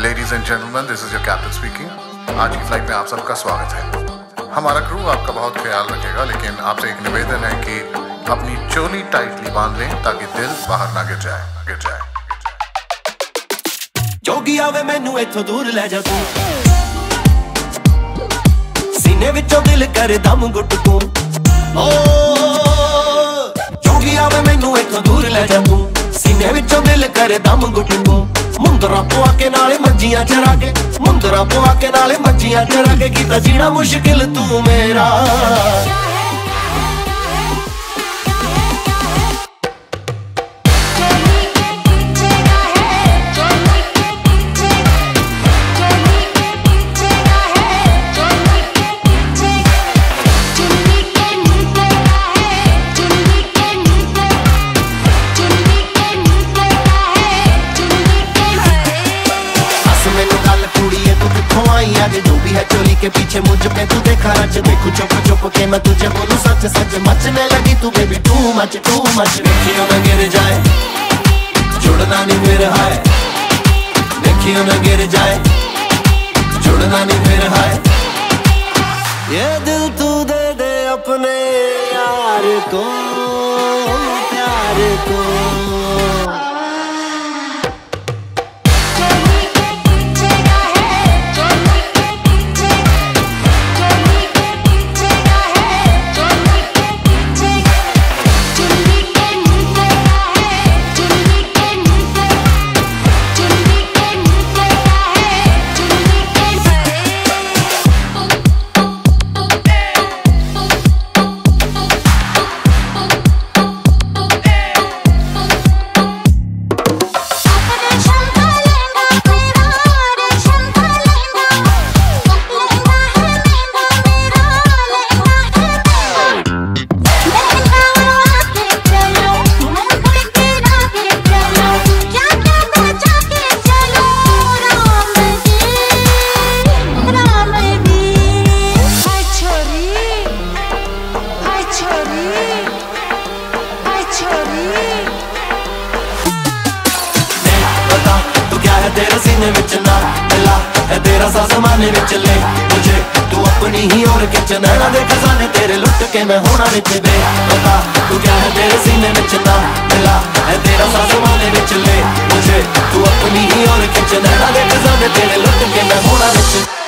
Ladies and gentleman, this is your captain speaking. आज की flight में आप सबका स्वागत है। हमारा क्रू आपका बहुत ख्याल रखेगा, लेकिन आपसे एक निवेदन है कि अपनी चोली टाइटली बांध लें ताकि दिल बाहर ना गिर जाए। जोगी आवे मैनू इथों दूर ले जा तू, सीने विचों दिल करे दम घुट तू। ओ जोगी आवे मैनू इथों दूर ले जा तू, सीने विचों दिल करे दम घुट तू। मुंदरा पवा के नाले मंजियां चरा के, मुंदरा पवा के नाले मंजियां चरा के, कीता जीना मुश्किल तू मेरा। जो भी है चोली के पीछे मुझ पे तू देखा रच, देखू चुप चुप के मैं तुझे बोलूं सच सच। मचने लगी तू बेबी टू मच देखियो न गिर जाए, जुड़ना नहीं फिर हाय। देखियो न गिर जाए, जुड़ना नहीं फिर हाय। ये दिल तू दे दे अपने यार को, प्यार को। तेरे सीने विच ना मिला है तेरा सा ज़माने विच ले मुझे तू अपनी ही और खिंच। नैना दे खजाने तेरे लुट के मैं होना विच बेपता। तू क्या है तेरे सीने विच ना मिला है तेरा सा ज़माने विच ले मुझे तू अपनी ही और खिंच। नैना दे खजाने तेरे लुट के मैं होना विच